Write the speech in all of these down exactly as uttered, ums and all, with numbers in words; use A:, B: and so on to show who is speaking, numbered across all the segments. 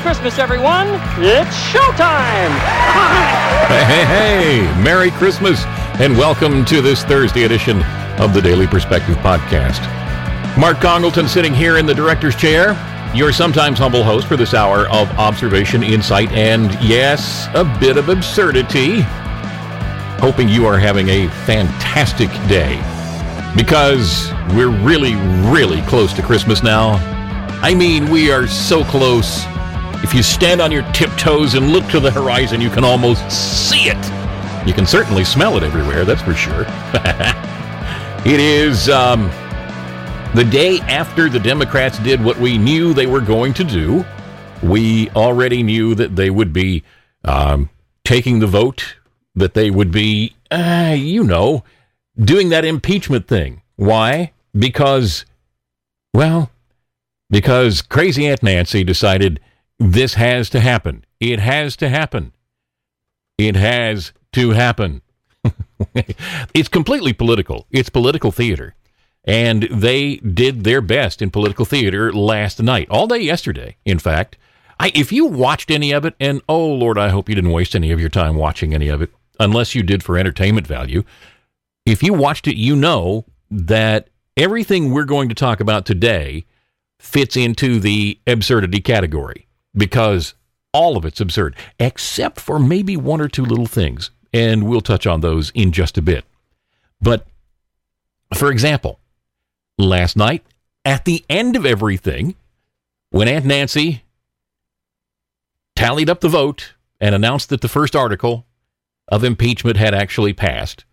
A: Christmas, everyone. It's showtime.
B: Hey, hey, hey. Merry Christmas and welcome to this Thursday edition of the Daily Perspective Podcast. Mark Congleton sitting here in the director's chair, your sometimes humble host for this hour of observation, insight, and yes, a bit of absurdity. Hoping you are having a fantastic day because we're really, really close to Christmas now. I mean, we are so close. If you stand on your tiptoes and look to the horizon, you can almost see it. You can certainly smell it everywhere, that's for sure. It is um, the day after the Democrats did what we knew they were going to do. We already knew that they would be um, taking the vote, that they would be, uh, you know, doing that impeachment thing. Why? Because, well, because crazy Aunt Nancy decided this has to happen. It has to happen. It has to happen. It's completely political. It's political theater. And they did their best in political theater last night, all day yesterday, in fact. I, if you watched any of it, and oh, Lord, I hope you didn't waste any of your time watching any of it, unless you did for entertainment value. If you watched it, you know that everything we're going to talk about today fits into the absurdity category, because all of it's absurd, except for maybe one or two little things, and we'll touch on those in just a bit. But, for example, last night, at the end of everything, when Aunt Nancy tallied up the vote and announced that the first article of impeachment had actually passed,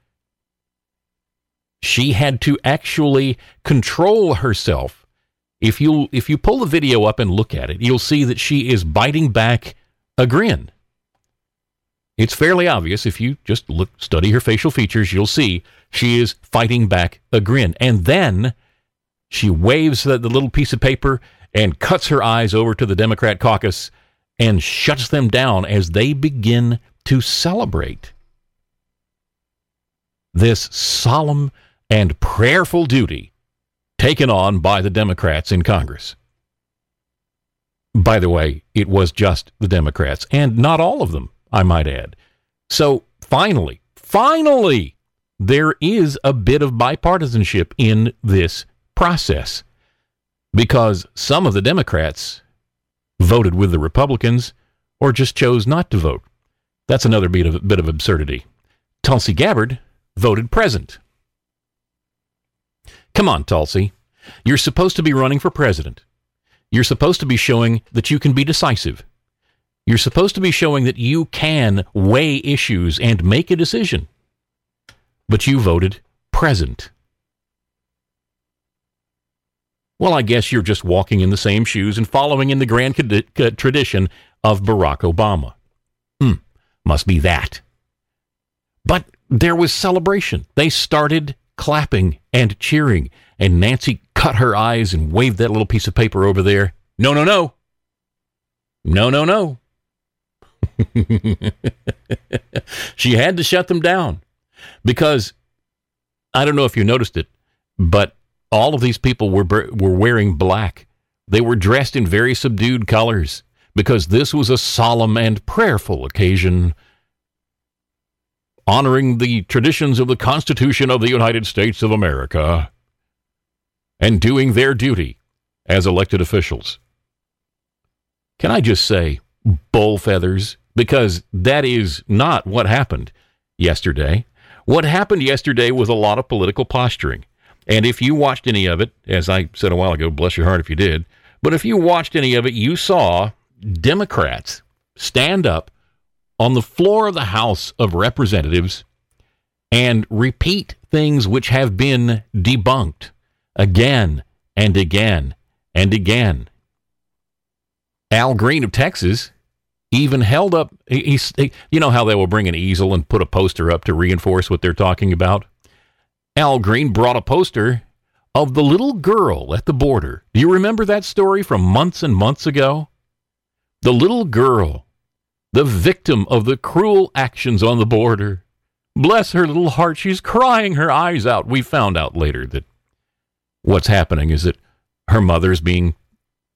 B: she had to actually control herself. If you if you pull the video up and look at it, you'll see that she is biting back a grin. It's fairly obvious. If you just look, study her facial features, you'll see she is fighting back a grin. And then she waves the, the little piece of paper and cuts her eyes over to the Democrat caucus and shuts them down as they begin to celebrate this solemn and prayerful duty taken on by the Democrats in Congress. By the way, it was just the Democrats, and not all of them, I might add. So finally, finally, there is a bit of bipartisanship in this process, because some of the Democrats voted with the Republicans or just chose not to vote. That's another bit of, bit of absurdity. Tulsi Gabbard voted present. Come on, Tulsi. You're supposed to be running for president. You're supposed to be showing that you can be decisive. You're supposed to be showing that you can weigh issues and make a decision. But you voted present. Well, I guess you're just walking in the same shoes and following in the grand tradition of Barack Obama. Hmm, must be that. But there was celebration. They started clapping and cheering, and Nancy cut her eyes and waved that little piece of paper over there. No, no, no. No, no, no. She had to shut them down because, I don't know if you noticed it, but all of these people were were wearing black. They were dressed in very subdued colors because this was a solemn and prayerful occasion honoring the traditions of the Constitution of the United States of America and doing their duty as elected officials. Can I just say, bull feathers? Because that is not what happened yesterday. What happened yesterday was a lot of political posturing. And if you watched any of it, as I said a while ago, bless your heart if you did, but if you watched any of it, you saw Democrats stand up on the floor of the House of Representatives and repeat things which have been debunked again and again and again. Al Green of Texas even held up, he, he, you know how they will bring an easel and put a poster up to reinforce what they're talking about? Al Green brought a poster of the little girl at the border. Do you remember that story from months and months ago? The little girl, the victim of the cruel actions on the border. Bless her little heart, she's crying her eyes out. We found out later that what's happening is that her mother's being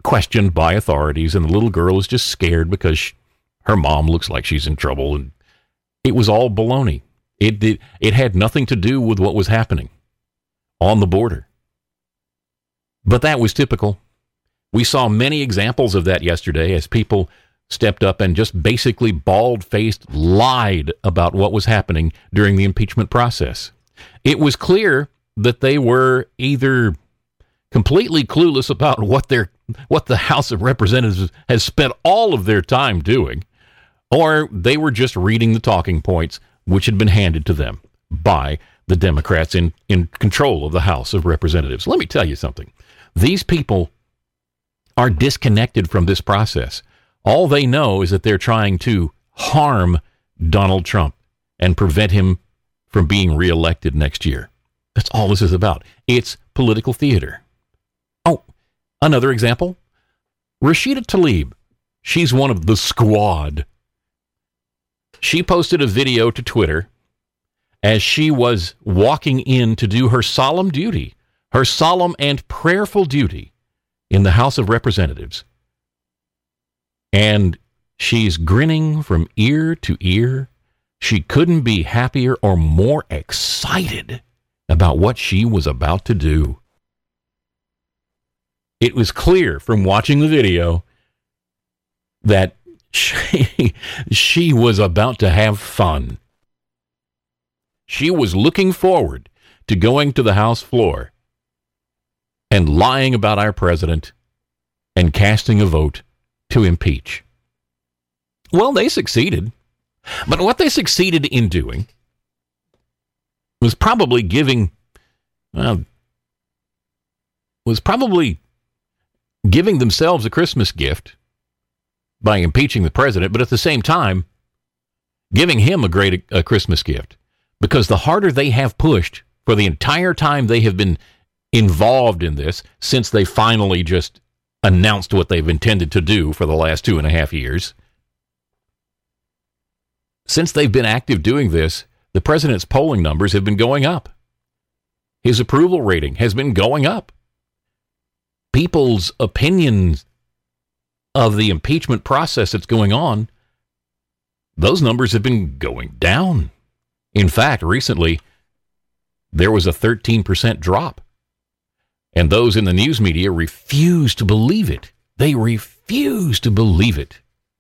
B: questioned by authorities, and the little girl is just scared because she, her mom looks like she's in trouble. And it was all baloney. It did. It had nothing to do with what was happening on the border. But that was typical. We saw many examples of that yesterday as people stepped up and just basically bald-faced lied about what was happening during the impeachment process. It was clear that they were either completely clueless about what their what the House of Representatives has spent all of their time doing, or they were just reading the talking points which had been handed to them by the Democrats in, in control of the House of Representatives. Let me tell you something. These people are disconnected from this process. All they know is that they're trying to harm Donald Trump and prevent him from being reelected next year. That's all this is about. It's political theater. Oh, another example. Rashida Tlaib. She's one of the squad. She posted a video to Twitter as she was walking in to do her solemn duty, her solemn and prayerful duty in the House of Representatives. And she's grinning from ear to ear. She couldn't be happier or more excited about what she was about to do. It was clear from watching the video that she, she was about to have fun. She was looking forward to going to the House floor and lying about our president and casting a vote to impeach. Well, they succeeded. But what they succeeded in doing was probably giving, well, was probably giving themselves a Christmas gift by impeaching the president, but at the same time, giving him a great a Christmas gift. Because the harder they have pushed for the entire time they have been involved in this, since they finally just announced what they've intended to do for the last two and a half years, since they've been active doing this, the president's polling numbers have been going up. His approval rating has been going up. People's opinions of the impeachment process that's going on, those numbers have been going down. In fact, recently, there was a thirteen percent drop. And those in the news media refuse to believe it. They refuse to believe it.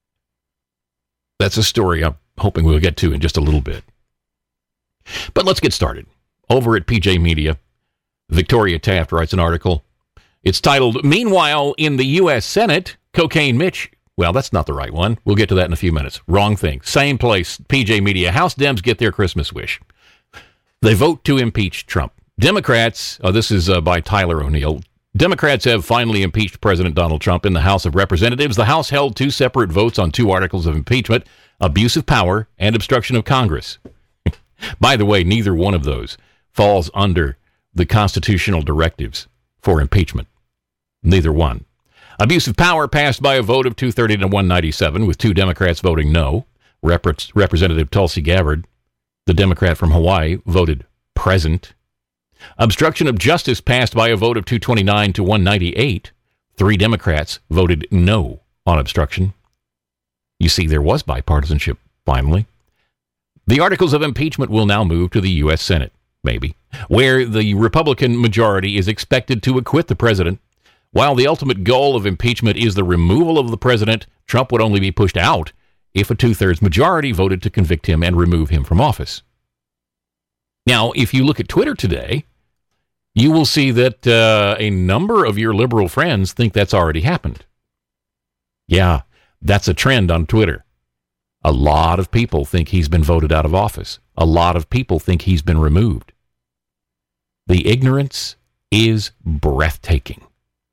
B: That's a story I'm hoping we'll get to in just a little bit. But let's get started. Over at P J Media, Victoria Taft writes an article. It's titled, "Meanwhile, in the U S Senate, Cocaine Mitch..." Well, that's not the right one. We'll get to that in a few minutes. Wrong thing. Same place, P J Media. House Dems get their Christmas wish. They vote to impeach Trump. Democrats, oh, this is uh, by Tyler O'Neill. Democrats have finally impeached President Donald Trump in the House of Representatives. The House held two separate votes on two articles of impeachment, abuse of power and obstruction of Congress. By the way, neither one of those falls under the constitutional directives for impeachment. Neither one. Abuse of power passed by a vote of two thirty to one ninety-seven, with two Democrats voting no. Rep- Representative Tulsi Gabbard, the Democrat from Hawaii, voted present. Obstruction of justice passed by a vote of two twenty-nine to one ninety-eight. Three Democrats voted no on obstruction. You see, there was bipartisanship, finally. The articles of impeachment will now move to the U S Senate, maybe, where the Republican majority is expected to acquit the president. While the ultimate goal of impeachment is the removal of the president, Trump would only be pushed out if a two-thirds majority voted to convict him and remove him from office. Now, if you look at Twitter today, you will see that uh, a number of your liberal friends think that's already happened. Yeah, that's a trend on Twitter. A lot of people think he's been voted out of office. A lot of people think he's been removed. The ignorance is breathtaking.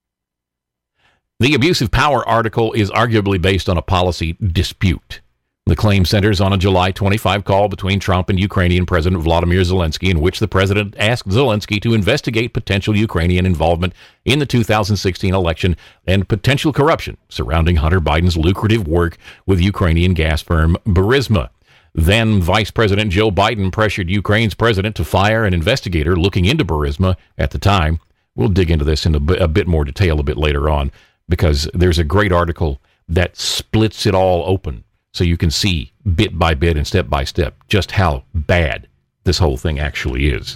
B: The abuse of power article is arguably based on a policy dispute. The claim centers on a July twenty-fifth call between Trump and Ukrainian President Vladimir Zelensky, in which the president asked Zelensky to investigate potential Ukrainian involvement in the two thousand sixteen election and potential corruption surrounding Hunter Biden's lucrative work with Ukrainian gas firm Burisma. Then Vice President Joe Biden pressured Ukraine's president to fire an investigator looking into Burisma at the time. We'll dig into this in a bit more detail a bit later on. because there's a great article that splits it all open so you can see bit by bit and step by step just how bad this whole thing actually is.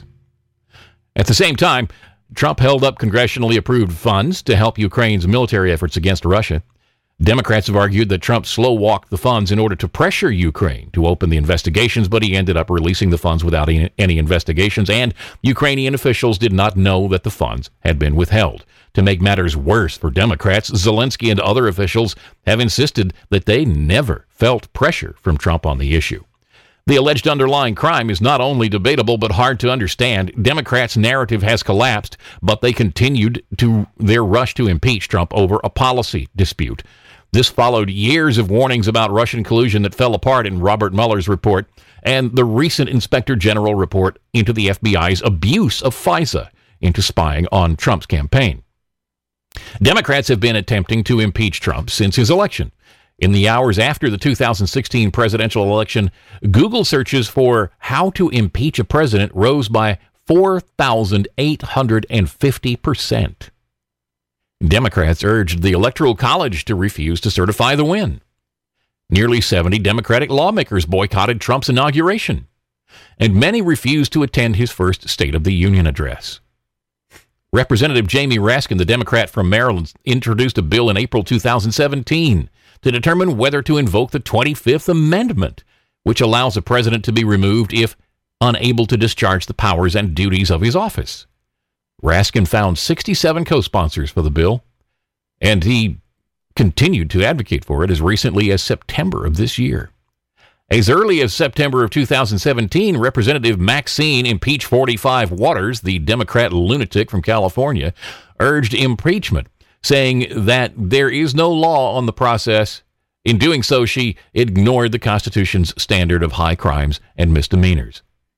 B: At the same time, Trump held up congressionally approved funds to help Ukraine's military efforts against Russia. Democrats have argued that Trump slow-walked the funds in order to pressure Ukraine to open the investigations, but he ended up releasing the funds without any investigations, and Ukrainian officials did not know that the funds had been withheld. To make matters worse for Democrats, Zelensky and other officials have insisted that they never felt pressure from Trump on the issue. The alleged underlying crime is not only debatable but hard to understand. Democrats' narrative has collapsed, but they continued to their rush to impeach Trump over a policy dispute. This followed years of warnings about Russian collusion that fell apart in Robert Mueller's report and the recent Inspector General report into the F B I's abuse of FISA into spying on Trump's campaign. Democrats have been attempting to impeach Trump since his election. In the hours after the two thousand sixteen presidential election, Google searches for how to impeach a president rose by four thousand eight hundred fifty percent. Democrats urged the Electoral College to refuse to certify the win. Nearly seventy Democratic lawmakers boycotted Trump's inauguration, and many refused to attend his first State of the Union address. Representative Jamie Raskin, the Democrat from Maryland, introduced a bill in April two thousand seventeen to determine whether to invoke the twenty-fifth Amendment, which allows a president to be removed if unable to discharge the powers and duties of his office. Raskin found sixty-seven co-sponsors for the bill, and he continued to advocate for it as recently as September of this year. As early as September of two thousand seventeen, Representative Maxine Impeach forty-five Waters, the Democrat lunatic from California, urged impeachment, saying that there is no law on the process. In doing so, she ignored the Constitution's standard of high crimes and misdemeanors.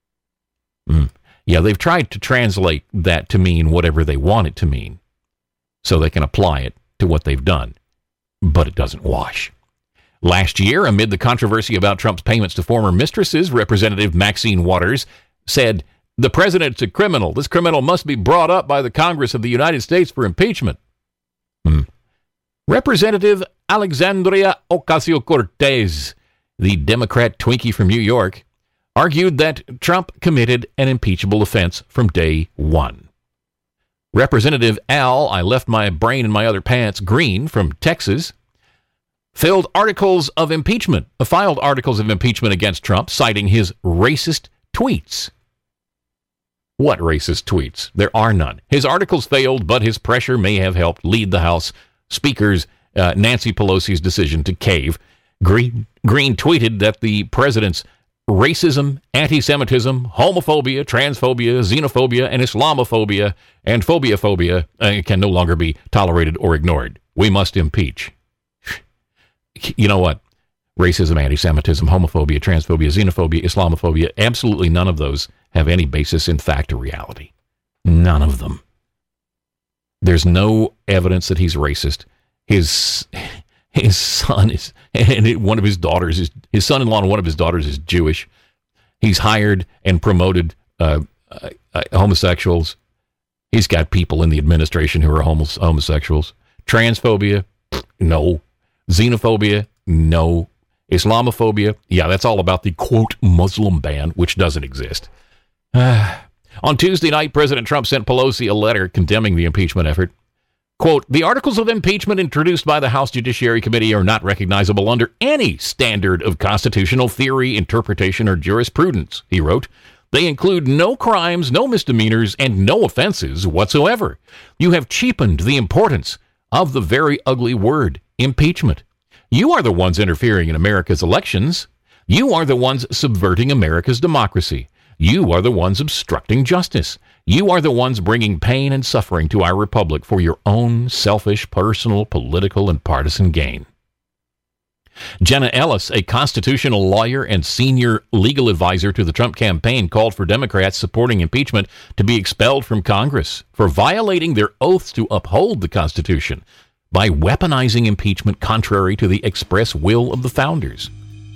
B: Mm. Yeah, they've tried to translate that to mean whatever they want it to mean, so they can apply it to what they've done, but it doesn't wash. Last year, amid the controversy about Trump's payments to former mistresses, Representative Maxine Waters said, "The president's a criminal. This criminal must be brought up by the Congress of the United States for impeachment." Hmm. Representative Alexandria Ocasio-Cortez, the Democrat Twinkie from New York, argued that Trump committed an impeachable offense from day one. Representative Al, I left my brain in my other pants, Green from Texas, filed articles of impeachment, filed articles of impeachment against Trump, citing his racist tweets. What racist tweets? There are none. His articles failed, but his pressure may have helped lead the House Speaker's uh, Nancy Pelosi's decision to cave. Green, Green tweeted that the president's racism, anti-Semitism, homophobia, transphobia, xenophobia, and Islamophobia and phobia-phobia uh, can no longer be tolerated or ignored. We must impeach. You know what? Racism, anti-Semitism, homophobia, transphobia, xenophobia, Islamophobia, absolutely none of those have any basis in fact or reality. None of them. There's no evidence that he's racist. His his son is, and one of his daughters is, his son-in-law and one of his daughters is Jewish. He's hired and promoted uh, uh, uh, homosexuals. He's got people in the administration who are homos- homosexuals. Transphobia, no. Xenophobia, no. Islamophobia, yeah, that's all about the, quote, Muslim ban, which doesn't exist. Uh, on Tuesday night, President Trump sent Pelosi a letter condemning the impeachment effort. Quote, "The articles of impeachment introduced by the House Judiciary Committee are not recognizable under any standard of constitutional theory, interpretation, or jurisprudence," he wrote. "They include no crimes, no misdemeanors, and no offenses whatsoever. You have cheapened the importance of the very ugly word, impeachment. You are the ones interfering in America's elections. You are the ones subverting America's democracy. You are the ones obstructing justice. You are the ones bringing pain and suffering to our republic for your own selfish, personal, political, and partisan gain." Jenna Ellis, a constitutional lawyer and senior legal advisor to the Trump campaign, called for Democrats supporting impeachment to be expelled from Congress for violating their oaths to uphold the Constitution by weaponizing impeachment contrary to the express will of the founders.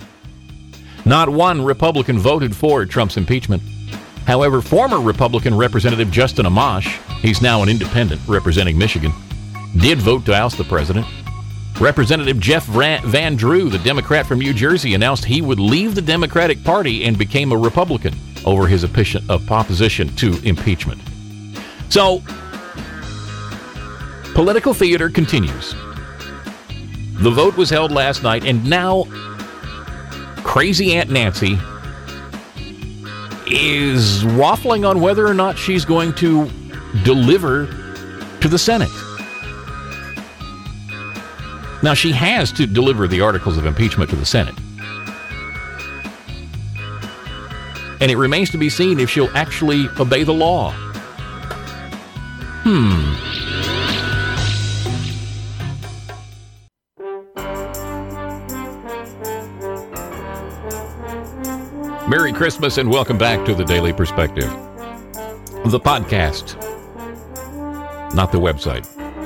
B: Not one Republican voted for Trump's impeachment. However, former Republican Representative Justin Amash, he's now an independent representing Michigan, did vote to oust the president. Representative Jeff Van Drew, the Democrat from New Jersey, announced he would leave the Democratic Party and became a Republican over his opposition to impeachment. So, political theater continues. The vote was held last night, and now crazy Aunt Nancy is waffling on whether or not she's going to deliver to the Senate. Now, she has to deliver the articles of impeachment to the Senate. And it remains to be seen if she'll actually obey the law. Hmm. Merry Christmas and welcome back to the Daily Perspective. The podcast, not the website.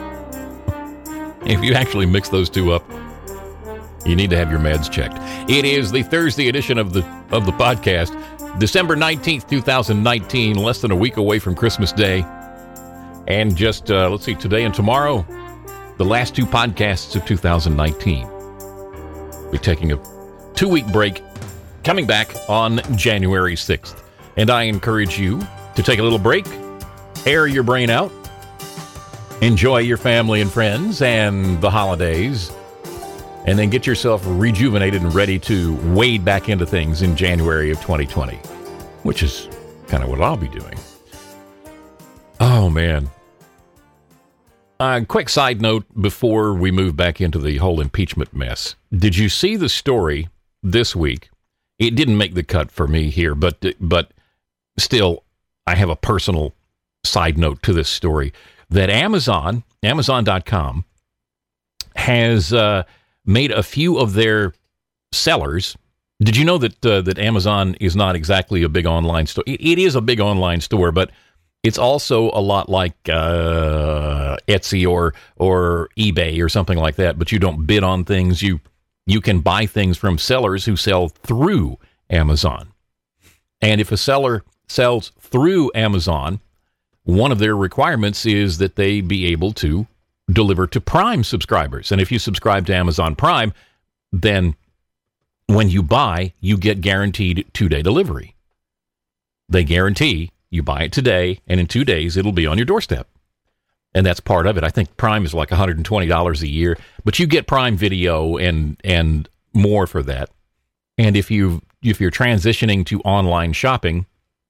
B: If you actually mix those two up, you need to have your meds checked. It is the Thursday edition of the of the podcast, December nineteenth, twenty nineteen, less than a week away from Christmas Day. And just, uh, let's see, today and tomorrow, the last two podcasts of two thousand nineteen. We're taking a two-week break, coming back on January sixth. And I encourage you to take a little break, air your brain out, enjoy your family and friends and the holidays, and then get yourself rejuvenated and ready to wade back into things in January of twenty twenty, which is kind of what I'll be doing. Oh, man. A uh, quick side note before we move back into the whole impeachment mess. Did you see the story this week? It didn't make the cut for me here, but but still, I have a personal side note to this story. That Amazon, Amazon dot com, has uh, made a few of their sellers. Did you know that uh, that Amazon is not exactly a big online store? It, it is a big online store, but it's also a lot like uh, Etsy or or eBay or something like that. But you don't bid on things. You you can buy things from sellers who sell through Amazon. And if a seller sells through Amazon, one of their requirements is that they be able to deliver to Prime subscribers. And if you subscribe to Amazon Prime, then when you buy, you get guaranteed two-day delivery. They guarantee you buy it today, and in two days, it'll be on your doorstep. And that's part of it. I think Prime is like one hundred twenty dollars a year, but you get Prime Video and and more for that. And if you if you're transitioning to online shopping,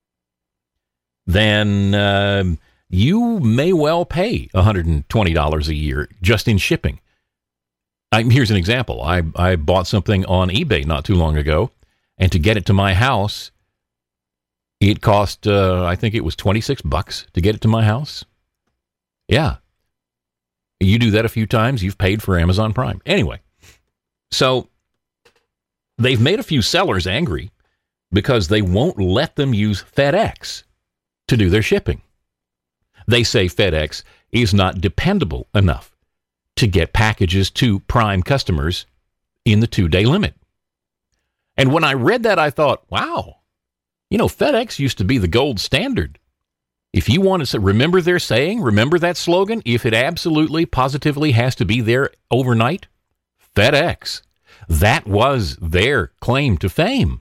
B: then uh, you may well pay one hundred twenty dollars a year just in shipping. I, here's an example. I, I bought something on eBay not too long ago, and to get it to my house, it cost, uh, I think it was twenty-six bucks to get it to my house. Yeah. You do that a few times, you've paid for Amazon Prime. Anyway, so they've made a few sellers angry because they won't let them use FedEx to do their shipping. They say FedEx is not dependable enough to get packages to Prime customers in the two-day limit. And when I read that, I thought, wow, you know, FedEx used to be the gold standard. If you want to say, remember their saying, remember that slogan, if it absolutely, positively has to be there overnight, FedEx. That was their claim to fame.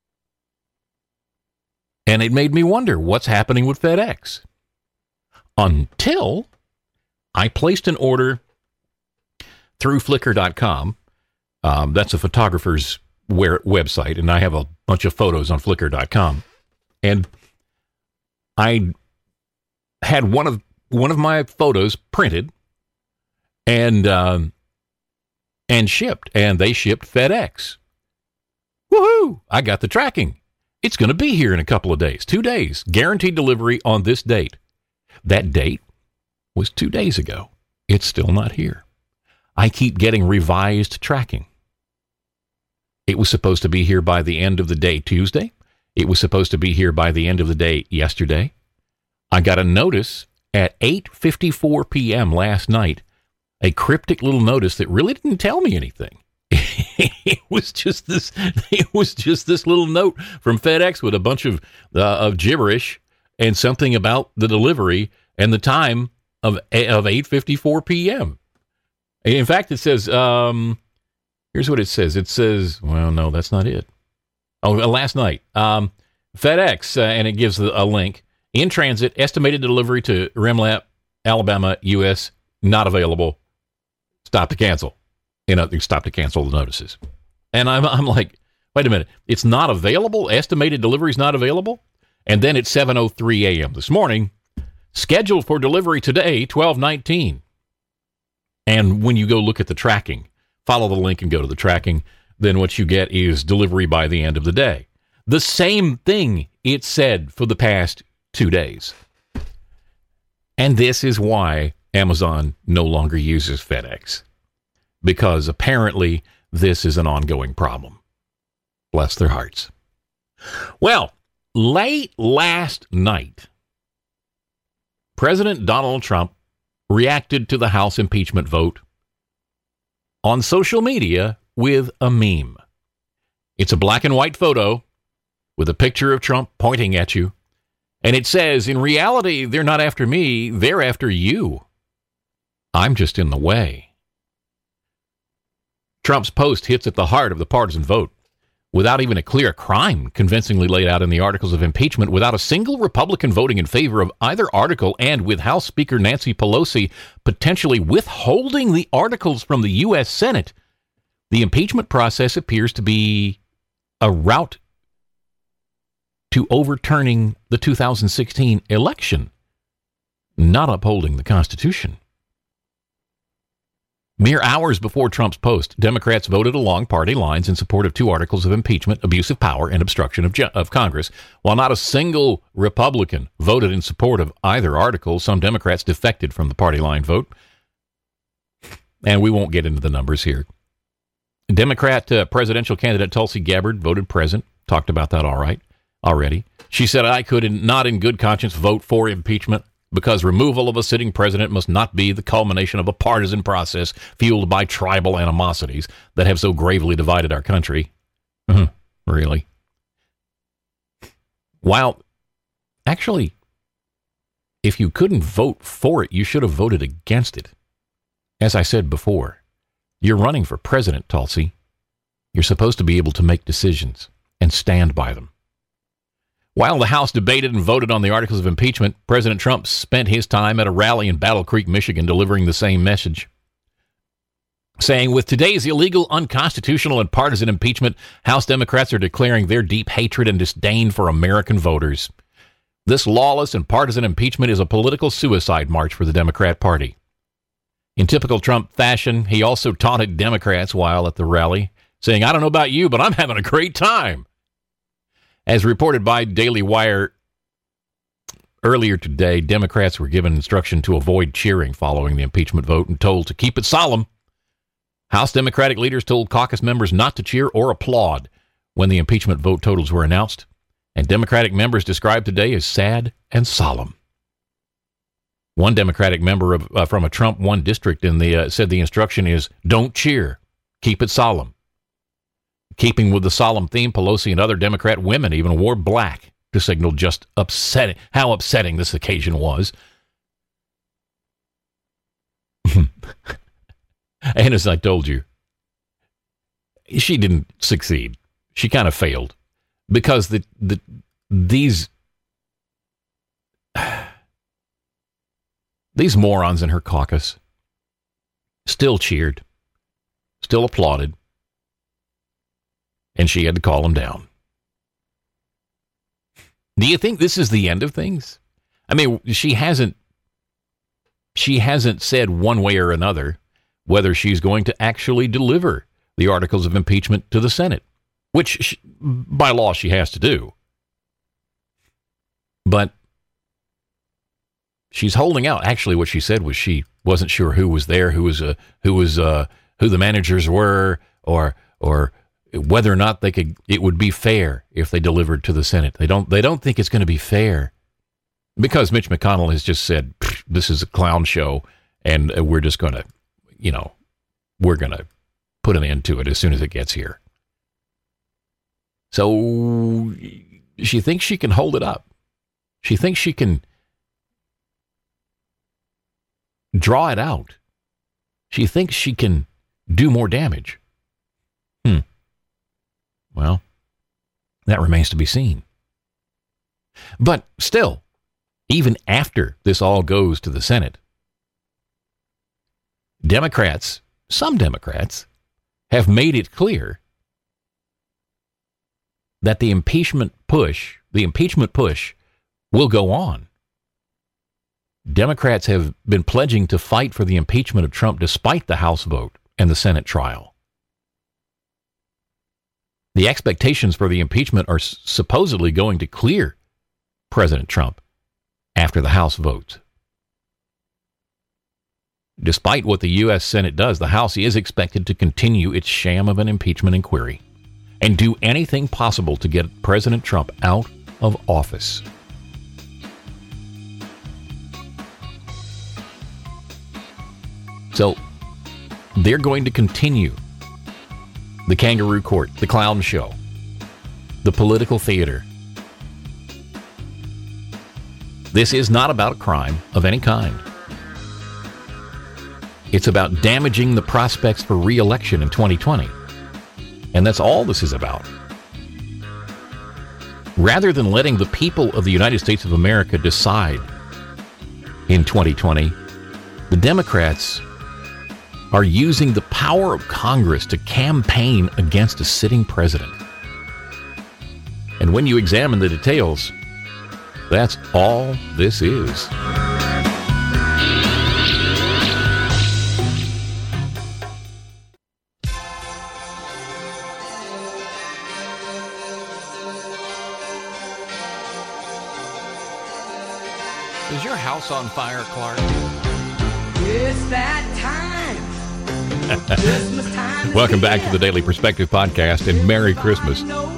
B: And it made me wonder what's happening with FedEx. Until I placed an order through Flickr dot com. Um, that's a photographer's where, website, and I have a bunch of photos on Flickr dot com. And I had one of one of my photos printed and um, and shipped, and they shipped FedEx. Woohoo! I got the tracking. It's going to be here in a couple of days, two days, guaranteed delivery on this date. That date was two days ago. It's still not here. I keep getting revised tracking. It was supposed to be here by the end of the day Tuesday. It was supposed to be here by the end of the day yesterday. I got a notice at eight fifty-four p.m. last night, a cryptic little notice that really didn't tell me anything. It was just this. It was just this little note from FedEx with a bunch of uh, of gibberish and something about the delivery and the time of of eight fifty-four p.m. In fact, it says, um, here's what it says. It says, well, no, that's not it. Oh, last night. Um, FedEx, uh, and it gives a link. In transit, estimated delivery to Rimlap, Alabama, U S, not available. Stop to cancel. You know, stop to cancel the notices. And I'm, I'm like, wait a minute. It's not available? Estimated delivery is not available? And then it's seven oh three a.m. this morning. Scheduled for delivery today, twelve nineteen. And when you go look at the tracking, follow the link and go to the tracking, then what you get is delivery by the end of the day. The same thing it said for the past two days. And this is why Amazon no longer uses FedEx. Because apparently this is an ongoing problem. Bless their hearts. Well, late last night, President Donald Trump reacted to the House impeachment vote on social media with a meme. It's a black and white photo with a picture of Trump pointing at you. And it says, in reality, they're not after me, they're after you. I'm just in the way. Trump's post hits at the heart of the partisan vote. Without even a clear crime convincingly laid out in the articles of impeachment, without a single Republican voting in favor of either article, and with House Speaker Nancy Pelosi potentially withholding the articles from the U S Senate, the impeachment process appears to be a route to overturning the two thousand sixteen election, not upholding the Constitution. Mere hours before Trump's post, Democrats voted along party lines in support of two articles of impeachment, abuse of power, and obstruction of, of Congress. While not a single Republican voted in support of either article, some Democrats defected from the party line vote. And we won't get into the numbers here. Democrat uh, presidential candidate Tulsi Gabbard voted present. Talked about that all right already. She said, I could in, not in good conscience vote for impeachment, because removal of a sitting president must not be the culmination of a partisan process fueled by tribal animosities that have so gravely divided our country. Mm-hmm. Really? While, actually, if you couldn't vote for it, you should have voted against it. As I said before, you're running for president, Tulsi. You're supposed to be able to make decisions and stand by them. While the House debated and voted on the articles of impeachment, President Trump spent his time at a rally in Battle Creek, Michigan, delivering the same message, saying, with today's illegal, unconstitutional, and partisan impeachment, House Democrats are declaring their deep hatred and disdain for American voters. This lawless and partisan impeachment is a political suicide march for the Democrat Party. In typical Trump fashion, he also taunted Democrats while at the rally, saying, I don't know about you, but I'm having a great time. As reported by Daily Wire earlier today, Democrats were given instruction to avoid cheering following the impeachment vote and told to keep it solemn. House Democratic leaders told caucus members not to cheer or applaud when the impeachment vote totals were announced, and Democratic members described today as sad and solemn. One Democratic member of, uh, from a Trump-won district in the uh, said the instruction is, don't cheer, keep it solemn. Keeping with the solemn theme, Pelosi and other Democrat women even wore black to signal just upsetting how upsetting this occasion was. And as I told you, she didn't succeed. She kind of failed because the the these these morons in her caucus still cheered, still applauded. And she had to call him down. Do you think this is the end of things? I mean, she hasn't she hasn't said one way or another whether she's going to actually deliver the articles of impeachment to the Senate, which she, by law she has to do. But she's holding out. Actually, what she said was she wasn't sure who was there, who was uh, who was uh, who the managers were, or or whether or not they could, it would be fair if they delivered to the Senate. They don't, they don't think it's going to be fair because Mitch McConnell has just said, this is a clown show and we're just going to, you know, we're going to put an end to it as soon as it gets here. So she thinks she can hold it up. She thinks she can draw it out. She thinks she can do more damage. Hmm. Well, that remains to be seen. But still, even after this all goes to the Senate, Democrats, some Democrats, have made it clear that the impeachment push, the impeachment push will go on. Democrats have been pledging to fight for the impeachment of Trump despite the House vote and the Senate trial. The expectations for the impeachment are supposedly going to clear President Trump after the House votes. Despite what the U S Senate does, the House is expected to continue its sham of an impeachment inquiry and do anything possible to get President Trump out of office. So they're going to continue the kangaroo court, the clown show, the political theater. This is not about a crime of any kind. It's about damaging the prospects for re-election in twenty twenty. And that's all this is about. Rather than letting the people of the United States of America decide in twenty twenty, the Democrats are using the power of Congress to campaign against a sitting president. And when you examine the details, that's all this is. Is your house on fire, Clark?
C: It's that time. Christmas time.
B: Welcome back to the Daily Perspective Podcast, and Merry Christmas.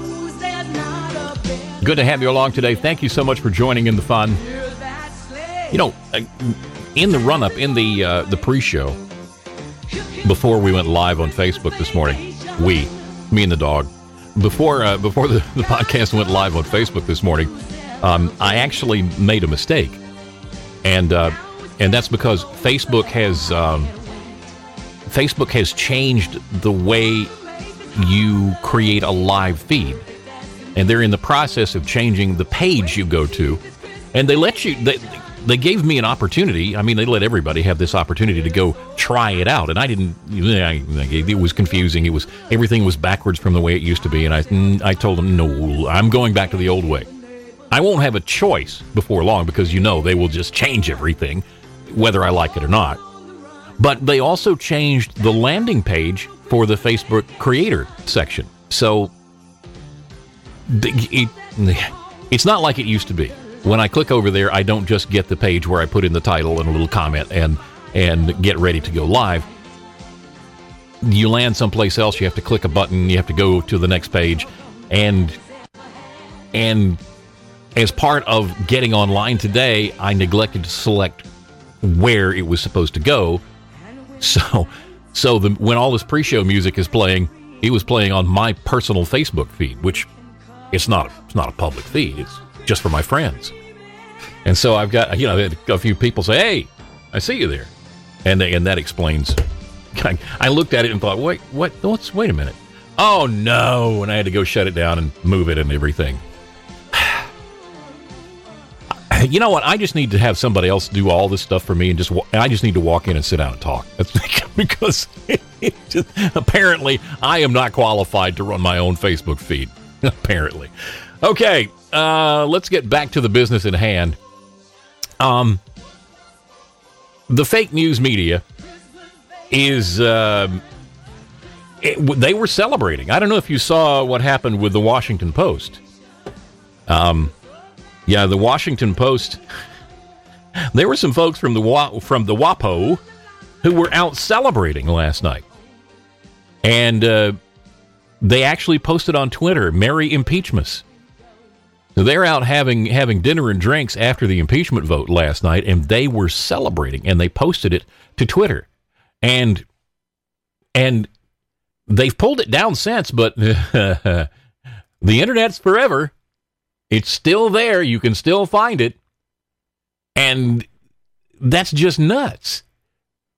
B: Good to have you along today. Thank you so much for joining in the fun. You know, in the run-up, in the uh, the pre-show, before we went live on Facebook this morning, we, me and the dog, before uh, before the, the podcast went live on Facebook this morning, um, I actually made a mistake. And uh, and that's because Facebook has um, Facebook has changed the way you create a live feed, and they're in the process of changing the page you go to. And they let you they they gave me an opportunity. I mean, they let everybody have this opportunity to go try it out, and I didn't. I, it was confusing. It was everything was backwards from the way it used to be, and I I told them no, I'm going back to the old way. I won't have a choice before long because, you know, they will just change everything, whether I like it or not. But they also changed the landing page for the Facebook creator section. So it, it's not like it used to be. When I click over there, I don't just get the page where I put in the title and a little comment and, and get ready to go live. You land someplace else, you have to click a button, you have to go to the next page, and and... as part of getting online today, I neglected to select where it was supposed to go. So, so the, when all this pre-show music is playing, it was playing on my personal Facebook feed, which it's not. It's not a public feed. It's just for my friends. And so I've got, you know, a few people say, "Hey, I see you there," and they, and that explains. I, I looked at it and thought, "Wait, what? What's? Wait a minute! Oh no!" And I had to go shut it down and move it and everything. You know what? I just need to have somebody else do all this stuff for me, and just I just need to walk in and sit down and talk. That's because it just, apparently I am not qualified to run my own Facebook feed. Apparently. Okay, uh, let's get back to the business at hand. Um, the fake news media is uh, it, they were celebrating. I don't know if you saw what happened with the Washington Post. Um. Yeah, the Washington Post, there were some folks from the W A- from the WAPO who were out celebrating last night. And uh, they actually posted on Twitter, Merry Impeachmas. So they're out having having dinner and drinks after the impeachment vote last night, and they were celebrating, and they posted it to Twitter. And, and they've pulled it down since, but the internet's forever. It's still there. You can still find it. And that's just nuts.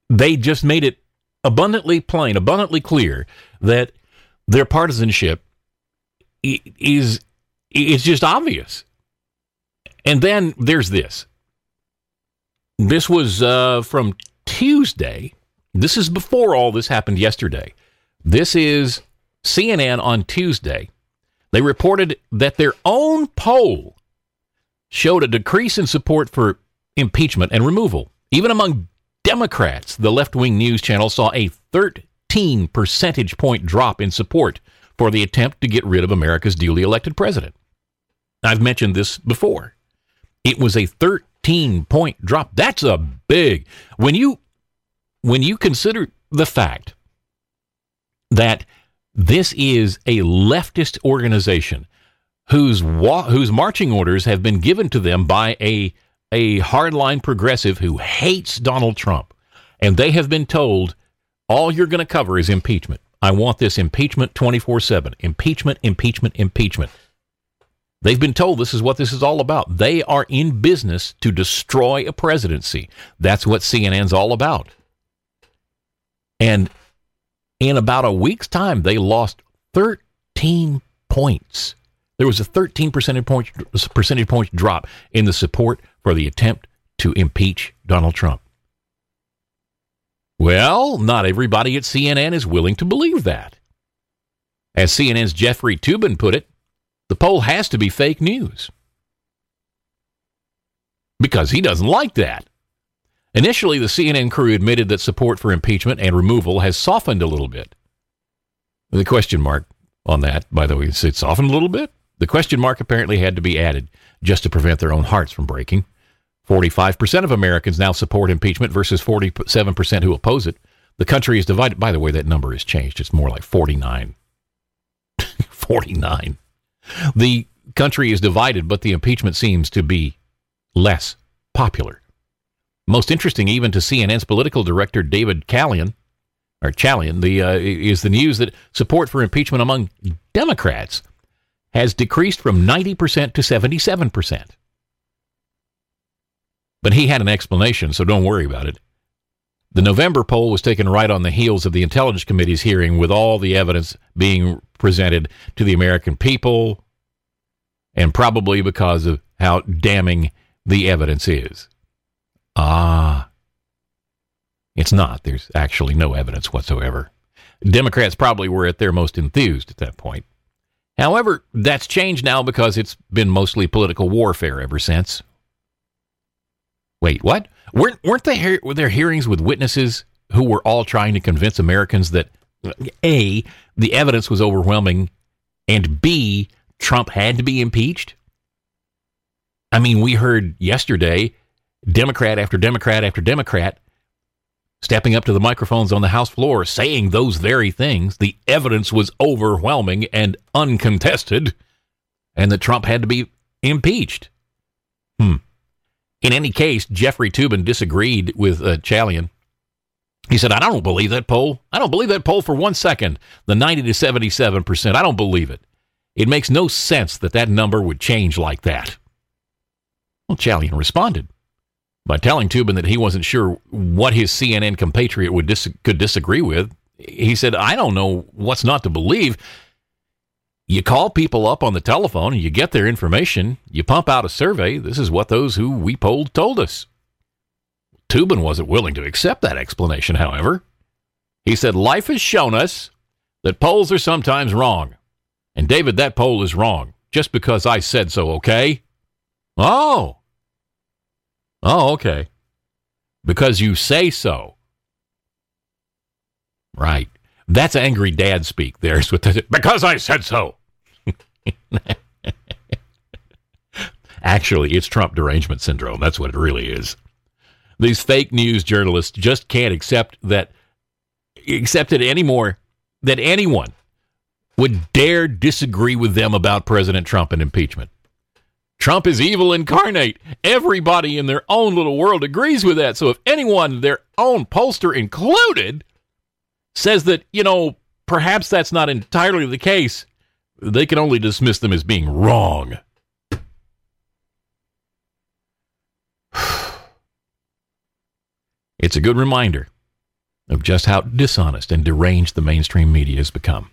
B: they just made it abundantly plain, abundantly clear that their partisanship is, it's just obvious. And then there's this. This was uh, from Tuesday. This is before all this happened yesterday. This is C N N on Tuesday. They reported that their own poll showed a decrease in support for impeachment and removal. Even among Democrats, the left-wing news channel saw a thirteen percentage point drop in support for the attempt to get rid of America's duly elected president. I've mentioned this before. It was a thirteen point drop. That's a big. When you when you consider the fact that this is a leftist organization whose wa- whose marching orders have been given to them by a a hardline progressive who hates Donald Trump, and they have been told, all you're going to cover is impeachment. I want this impeachment twenty-four seven. Impeachment, impeachment, impeachment. They've been told this is what this is all about. They are in business to destroy a presidency. That's what C N N's all about. And in about a week's time, they lost thirteen points. There was a thirteen percentage point, percentage point drop in the support for the attempt to impeach Donald Trump. Well, not everybody at C N N is willing to believe that. As C N N's Jeffrey Toobin put it, the poll has to be fake news. Because he doesn't like that. Initially, the C N N crew admitted that support for impeachment and removal has softened a little bit. The question mark on that, by the way, is it softened a little bit? The question mark apparently had to be added just to prevent their own hearts from breaking. forty-five percent of Americans now support impeachment versus forty-seven percent who oppose it. The country is divided. By the way, that number has changed. It's more like forty-nine. forty-nine. The country is divided, but the impeachment seems to be less popular. Most interesting, even to C N N's political director David Chalian, or Chalian, the uh, is the news that support for impeachment among Democrats has decreased from ninety percent to seventy-seven percent. But he had an explanation, so don't worry about it. The November poll was taken right on the heels of the Intelligence Committee's hearing, with all the evidence being presented to the American people, and probably because of how damning the evidence is. Ah, it's not. There's actually no evidence whatsoever. Democrats probably were at their most enthused at that point. However, that's changed now because it's been mostly political warfare ever since. Wait, what? Weren't, weren't there, were there hearings with witnesses who were all trying to convince Americans that, A, the evidence was overwhelming, and B, Trump had to be impeached? I mean, we heard yesterday Democrat after Democrat after Democrat stepping up to the microphones on the House floor saying those very things. The evidence was overwhelming and uncontested, and that Trump had to be impeached. Hmm. In any case, Jeffrey Toobin disagreed with uh, Chalian. He said, I don't believe that poll. I don't believe that poll for one second. The ninety to seventy-seven percent. I don't believe it. It makes no sense that that number would change like that. Well, Chalian responded by telling Toobin that he wasn't sure what his C N N compatriot would dis- could disagree with. He said, I don't know what's not to believe. You call people up on the telephone and you get their information. You pump out a survey. This is what those who we polled told us. Toobin wasn't willing to accept that explanation, however. He said, life has shown us that polls are sometimes wrong. And David, that poll is wrong just because I said so, okay? Oh. Oh, okay. Because you say so. Right. That's angry dad speak there. Because I said so. Actually, it's Trump derangement syndrome. That's what it really is. These fake news journalists just can't accept that, accept it anymore, that anyone would dare disagree with them about President Trump and impeachment. Trump is evil incarnate. Everybody in their own little world agrees with that. So if anyone, their own pollster included, says that, you know, perhaps that's not entirely the case, they can only dismiss them as being wrong. It's a good reminder of just how dishonest and deranged the mainstream media has become.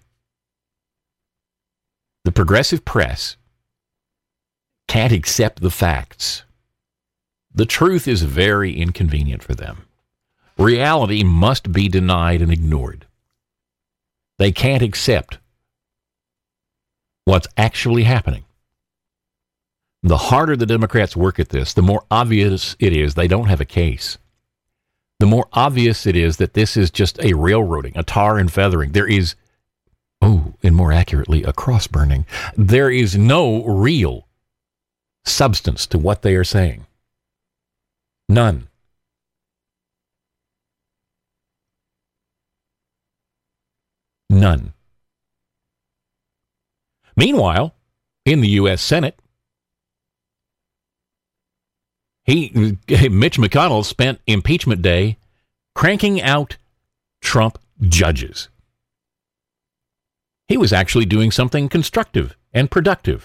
B: The progressive press can't accept the facts. The truth is very inconvenient for them. Reality must be denied and ignored. They can't accept what's actually happening. The harder the Democrats work at this, the more obvious it is they don't have a case. The more obvious it is that this is just a railroading, a tar and feathering. There is, oh, and more accurately, a cross burning. There is no real substance to what they are saying. None. None. Meanwhile, in the U S Senate, he, Mitch McConnell spent impeachment day cranking out Trump judges. He was actually doing something constructive and productive.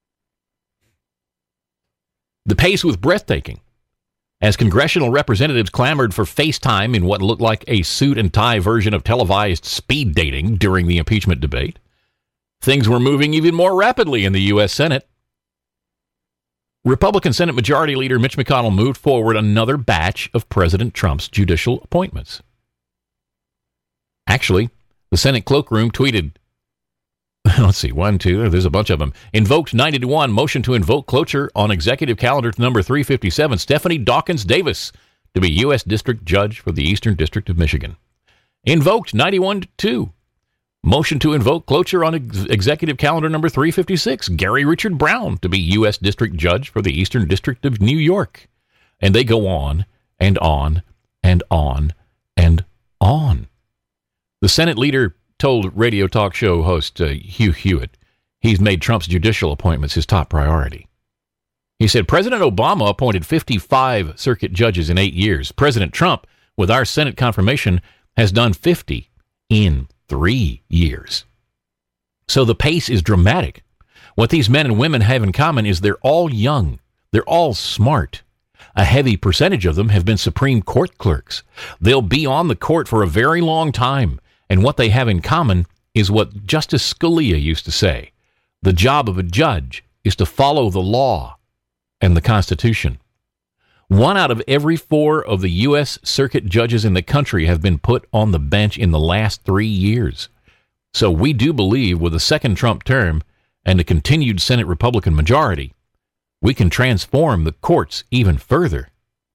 B: The pace was breathtaking. As congressional representatives clamored for FaceTime in what looked like a suit and tie version of televised speed dating during the impeachment debate, things were moving even more rapidly in the U S Senate. Republican Senate Majority Leader Mitch McConnell moved forward another batch of President Trump's judicial appointments. Actually, the Senate cloakroom tweeted, let's see, one, two, there's a bunch of them. Invoked ninety to one, motion to invoke cloture on executive calendar number three fifty-seven, Stephanie Dawkins Davis to be U S District Judge for the Eastern District of Michigan. Invoked ninety-one to two, motion to invoke cloture on ex- executive calendar number three fifty-six, Gary Richard Brown to be U S District Judge for the Eastern District of New York. And they go on and on and on and on. The Senate leader told radio talk show host uh, Hugh Hewitt he's made Trump's judicial appointments his top priority. He said, President Obama appointed fifty-five circuit judges in eight years. President Trump, with our Senate confirmation, has done fifty in three years. So the pace is dramatic. What these men and women have in common is they're all young. They're all smart. A heavy percentage of them have been Supreme Court clerks. They'll be on the court for a very long time. And what they have in common is what Justice Scalia used to say. The job of a judge is to follow the law and the Constitution. One out of every four of the U S circuit judges in the country have been put on the bench in the last three years. So we do believe with a second Trump term and a continued Senate Republican majority, we can transform the courts even further.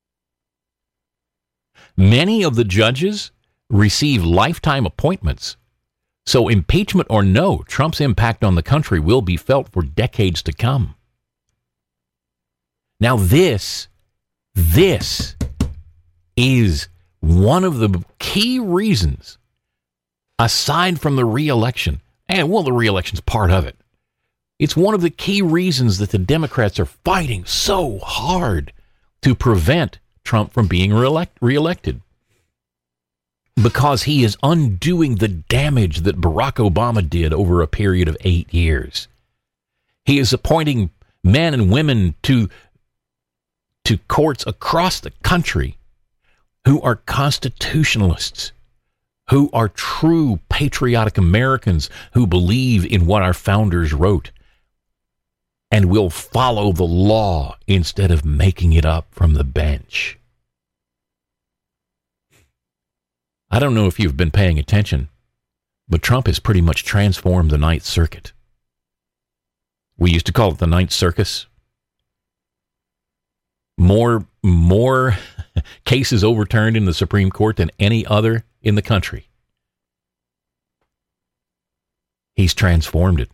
B: Many of the judges receive lifetime appointments. So impeachment or no, Trump's impact on the country will be felt for decades to come. Now this, this is one of the key reasons, aside from the re-election, and well, the re-election's part of it. It's one of the key reasons that the Democrats are fighting so hard to prevent Trump from being reelect- reelected. Because he is undoing the damage that Barack Obama did over a period of eight years. He is appointing men and women to, to courts across the country who are constitutionalists, who are true patriotic Americans who believe in what our founders wrote and will follow the law instead of making it up from the bench. I don't know if you've been paying attention, but Trump has pretty much transformed the Ninth Circuit. We used to call it the Ninth Circus. More, more cases overturned in the Supreme Court than any other in the country. He's transformed it.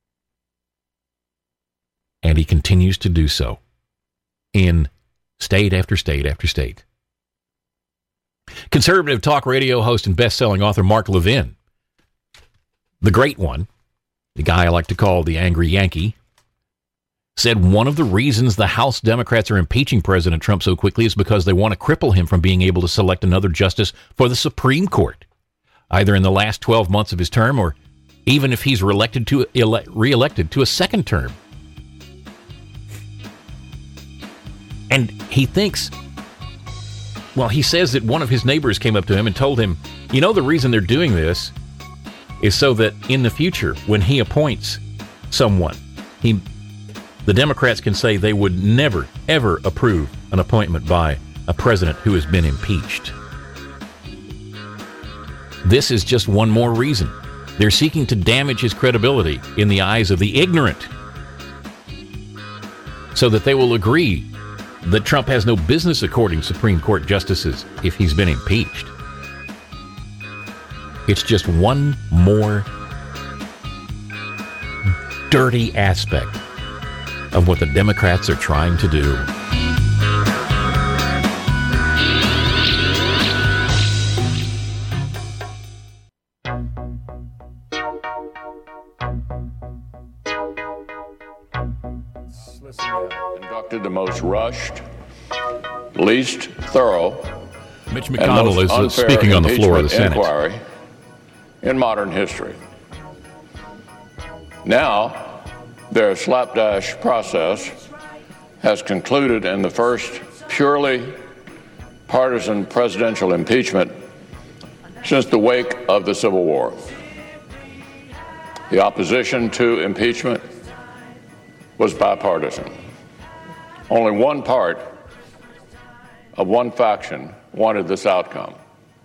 B: And he continues to do so in state after state after state. Conservative talk radio host and best-selling author Mark Levin, the great one, the guy I like to call the Angry Yankee, said one of the reasons the House Democrats are impeaching President Trump so quickly is because they want to cripple him from being able to select another justice for the Supreme Court, either in the last twelve months of his term or even if he's reelected to, ele- reelected to a second term. And he thinks Well, he says that one of his neighbors came up to him and told him, you know, the reason they're doing this is so that in the future, when he appoints someone, he, the Democrats can say they would never, ever approve an appointment by a president who has been impeached. This is just one more reason. They're seeking to damage his credibility in the eyes of the ignorant so that they will agree that Trump has no business according Supreme Court justices if he's been impeached. It's just one more dirty aspect of what the Democrats are trying to do.
D: Conducted the most rushed, least thorough,
B: Mitch McConnell is uh, speaking on the floor of the Senate.
D: Inquiry in modern history. Now, their slapdash process has concluded in the first purely partisan presidential impeachment since the wake of the Civil War. The opposition to impeachment was bipartisan. Only one part of one faction wanted this outcome.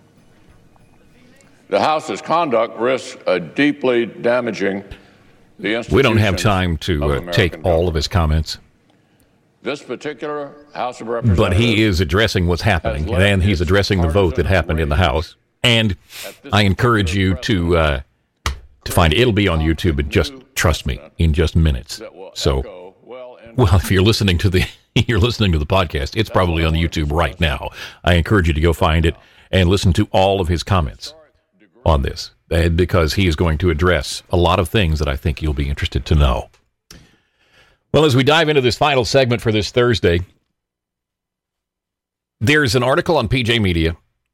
D: The House's conduct risks a deeply damaging the institution.
B: We don't have time to uh, take all of his comments.
D: This particular House of Representatives,
B: but he is addressing what's happening, and he's addressing the vote that happened in the House. And I encourage you to uh, to find it. It'll be on YouTube, but just trust me, in just minutes. So, well, if you're listening to the you're listening to the podcast, it's probably on YouTube right now. I encourage you to go find it and listen to all of his comments on this, because he is going to address a lot of things that I think you'll be interested to know. Well, as we dive into this final segment for this Thursday, there's an article on P J Media,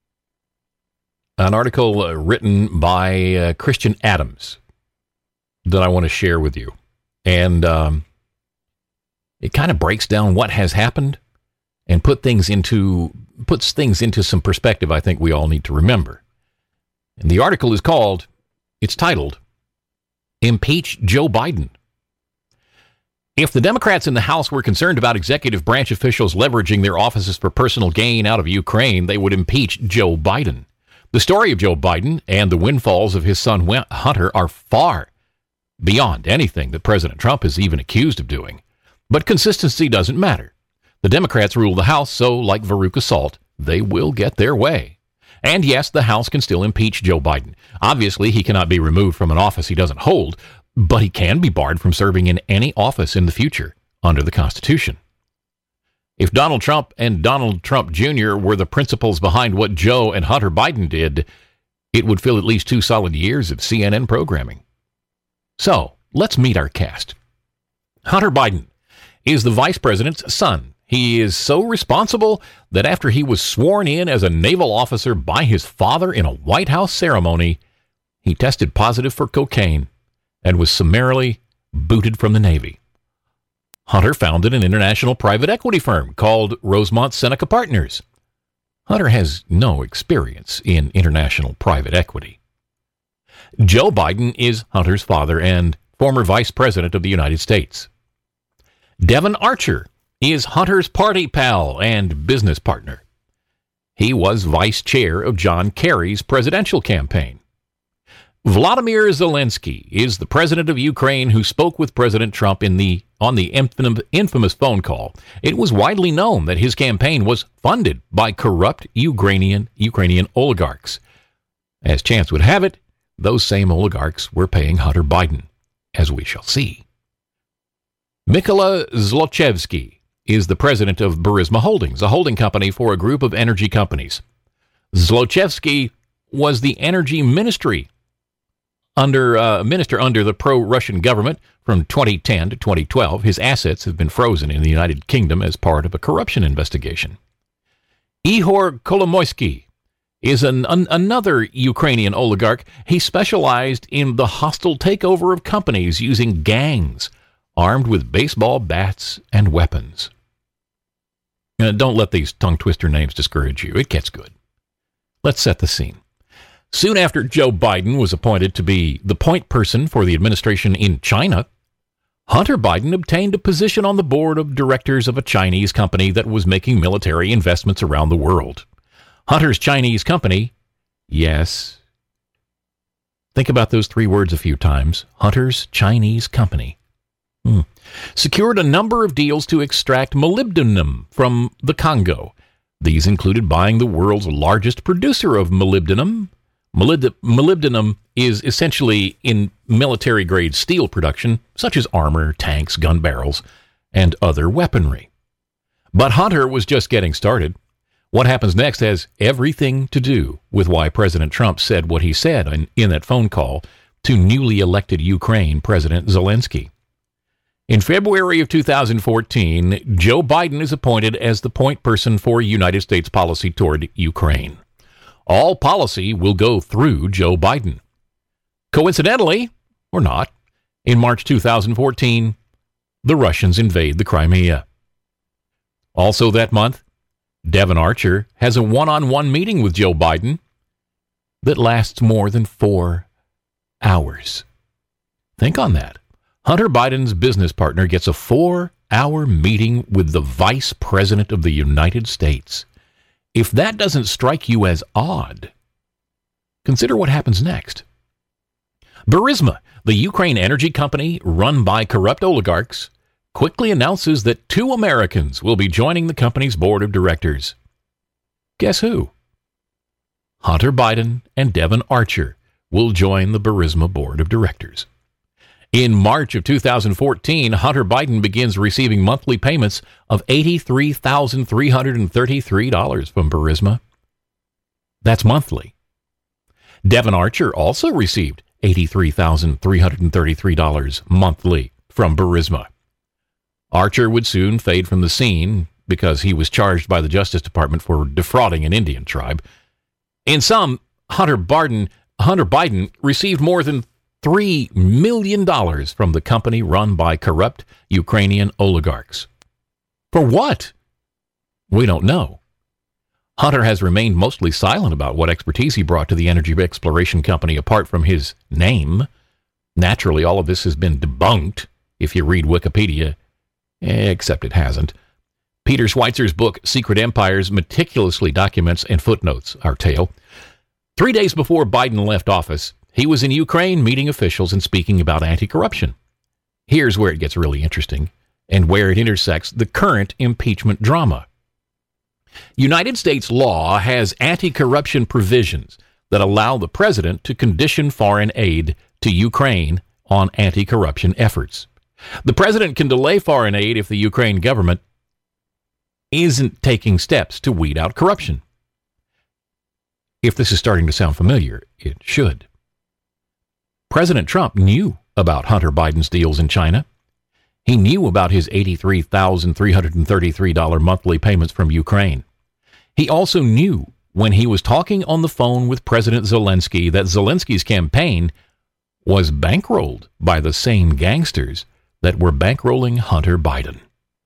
B: an article uh, written by uh, Christian Adams that I want to share with you. And um, it kind of breaks down what has happened and put things into puts things into some perspective I think we all need to remember. And the article is called, it's titled, Impeach Joe Biden. If the Democrats in the House were concerned about executive branch officials leveraging their offices for personal gain out of Ukraine, they would impeach Joe Biden. The story of Joe Biden and the windfalls of his son Hunter are far beyond anything that President Trump is even accused of doing. But consistency doesn't matter. The Democrats rule the House, so like Veruca Salt, they will get their way. And yes, the House can still impeach Joe Biden. Obviously, he cannot be removed from an office he doesn't hold, but he can be barred from serving in any office in the future under the Constitution. If Donald Trump and Donald Trump Junior were the principals behind what Joe and Hunter Biden did, it would fill at least two solid years of C N N programming. So, let's meet our cast. Hunter Biden is the vice president's son. He is so responsible that after he was sworn in as a naval officer by his father in a White House ceremony, he tested positive for cocaine and was summarily booted from the Navy. Hunter founded an international private equity firm called Rosemont Seneca Partners. Hunter has no experience in international private equity. Joe Biden is Hunter's father and former vice president of the United States. Devon Archer is Hunter's party pal and business partner. He was vice chair of John Kerry's presidential campaign. Vladimir Zelensky is the president of Ukraine who spoke with President Trump in the on the infamous phone call. It was widely known that his campaign was funded by corrupt Ukrainian Ukrainian oligarchs. As chance would have it, those same oligarchs were paying Hunter Biden, as we shall see. Mykola Zlochevsky is the president of Burisma Holdings, a holding company for a group of energy companies. Zlochevsky was the energy ministry under uh, minister under the pro-Russian government from twenty ten to twenty twelve. His assets have been frozen in the United Kingdom as part of a corruption investigation. Ihor Kolomoisky is an, an, another Ukrainian oligarch. He specialized in the hostile takeover of companies using gangs armed with baseball bats and weapons. Uh, don't let these tongue twister names discourage you. It gets good. Let's set the scene. Soon after Joe Biden was appointed to be the point person for the administration in China, Hunter Biden obtained a position on the board of directors of a Chinese company that was making military investments around the world. Hunter's Chinese company, yes. Think about those three words a few times. Hunter's Chinese company. Hmm. Secured a number of deals to extract molybdenum from the Congo. These included buying the world's largest producer of molybdenum. Molybd- molybdenum is essentially in military-grade steel production, such as armor, tanks, gun barrels, and other weaponry. But Hunter was just getting started. What happens next has everything to do with why President Trump said what he said in, in that phone call to newly elected Ukraine President Zelensky. In February of two thousand fourteen, Joe Biden is appointed as the point person for United States policy toward Ukraine. All policy will go through Joe Biden. Coincidentally, or not, in March two thousand fourteen, the Russians invade the Crimea. Also that month, Devon Archer has a one-on-one meeting with Joe Biden that lasts more than four hours. Think on that. Hunter Biden's business partner gets a four-hour meeting with the Vice President of the United States. If that doesn't strike you as odd, consider what happens next. Burisma, the Ukraine energy company run by corrupt oligarchs, quickly announces that two Americans will be joining the company's board of directors. Guess who? Hunter Biden and Devon Archer will join the Burisma board of directors. In March of two thousand fourteen, Hunter Biden begins receiving monthly payments of eighty-three thousand three hundred thirty-three dollars from Burisma. That's monthly. Devon Archer also received eighty-three thousand three hundred thirty-three dollars monthly from Burisma. Archer would soon fade from the scene because he was charged by the Justice Department for defrauding an Indian tribe. In sum, Hunter Biden, Hunter Biden received more than three million dollars from the company run by corrupt Ukrainian oligarchs. For what? We don't know. Hunter has remained mostly silent about what expertise he brought to the energy exploration company apart from his name. Naturally, all of this has been debunked if you read Wikipedia, except it hasn't. Peter Schweitzer's book, Secret Empires, meticulously documents and footnotes our tale. Three days before Biden left office, he was in Ukraine meeting officials and speaking about anti-corruption. Here's where it gets really interesting and where it intersects the current impeachment drama. United States law has anti-corruption provisions that allow the president to condition foreign aid to Ukraine on anti-corruption efforts. The president can delay foreign aid if the Ukraine government isn't taking steps to weed out corruption. If this is starting to sound familiar, it should. President Trump knew about Hunter Biden's deals in China. He knew about his eighty-three thousand three hundred thirty-three dollars monthly payments from Ukraine. He also knew when he was talking on the phone with President Zelensky that Zelensky's campaign was bankrolled by the same gangsters that were bankrolling Hunter Biden.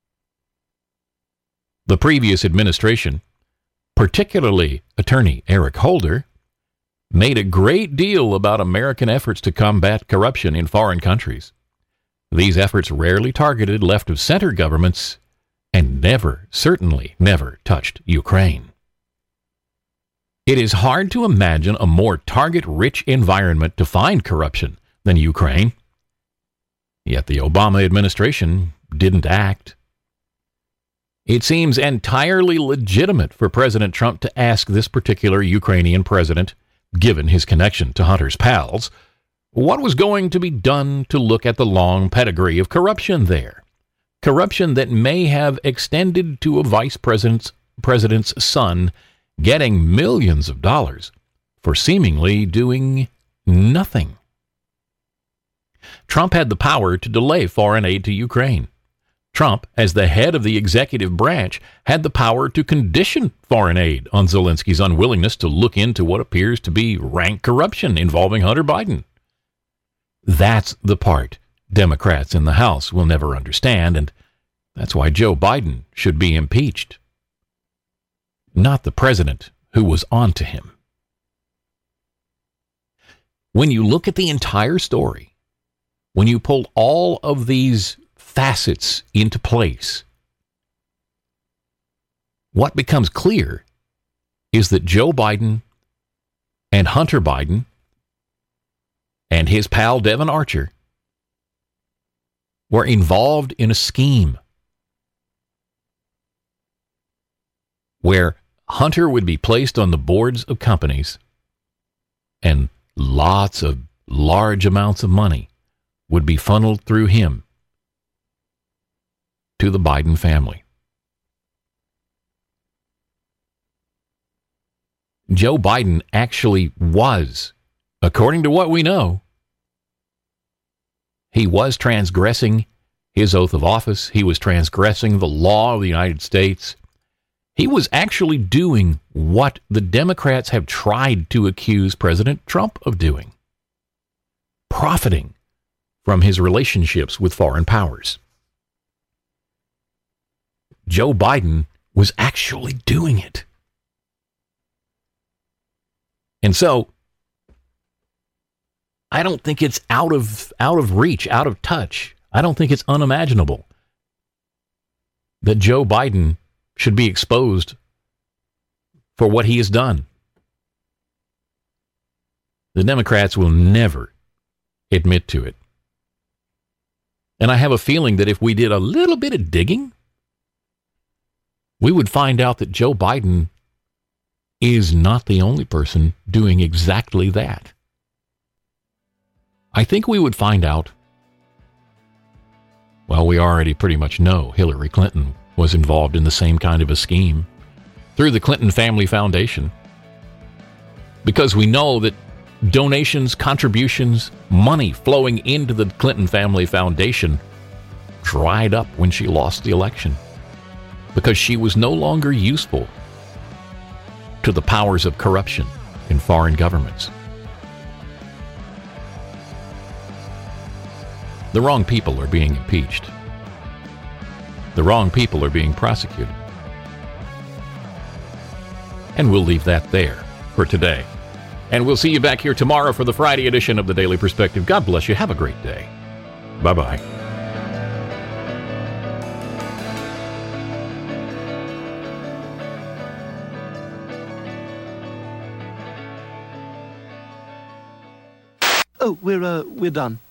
B: The previous administration, particularly Attorney Eric Holder, made a great deal about American efforts to combat corruption in foreign countries. These efforts rarely targeted left-of-center governments and never, certainly never, touched Ukraine. It is hard to imagine a more target-rich environment to find corruption than Ukraine. Yet the Obama administration didn't act. It seems entirely legitimate for President Trump to ask this particular Ukrainian president, given his connection to Hunter's pals, what was going to be done to look at the long pedigree of corruption there. Corruption that may have extended to a vice president's, president's son getting millions of dollars for seemingly doing nothing. Trump had the power to delay foreign aid to Ukraine. Trump, as the head of the executive branch, had the power to condition foreign aid on Zelensky's unwillingness to look into what appears to be rank corruption involving Hunter Biden. That's the part Democrats in the House will never understand, and that's why Joe Biden should be impeached not the president who was on to him. When you look at the entire story, when you pull all of these facets into place, what becomes clear is that Joe Biden and Hunter Biden and his pal Devon Archer were involved in a scheme where Hunter would be placed on the boards of companies and lots of large amounts of money would be funneled through him to the Biden family. Joe Biden actually was, according to what we know, he was transgressing his oath of office. He was transgressing the law of the United States. He was actually doing what the Democrats have tried to accuse President Trump of doing, profiting from his relationships with foreign powers. Joe Biden was actually doing it. And so, I don't think it's out of out of reach, out of touch. I don't think it's unimaginable that Joe Biden should be exposed for what he has done. The Democrats will never admit to it. And I have a feeling that if we did a little bit of digging, we would find out that Joe Biden is not the only person doing exactly that. I think we would find out, well, we already pretty much know Hillary Clinton was involved in the same kind of a scheme through the Clinton Family Foundation, because we know that donations, contributions, money flowing into the Clinton Family Foundation dried up when she lost the election because she was no longer useful to the powers of corruption in foreign governments. The wrong people are being impeached. The wrong people are being prosecuted. And we'll leave that there for today. And we'll see you back here tomorrow for the Friday edition of the Daily Perspective. God bless you. Have a great day. Bye-bye.
E: Oh, we're, uh, we're done.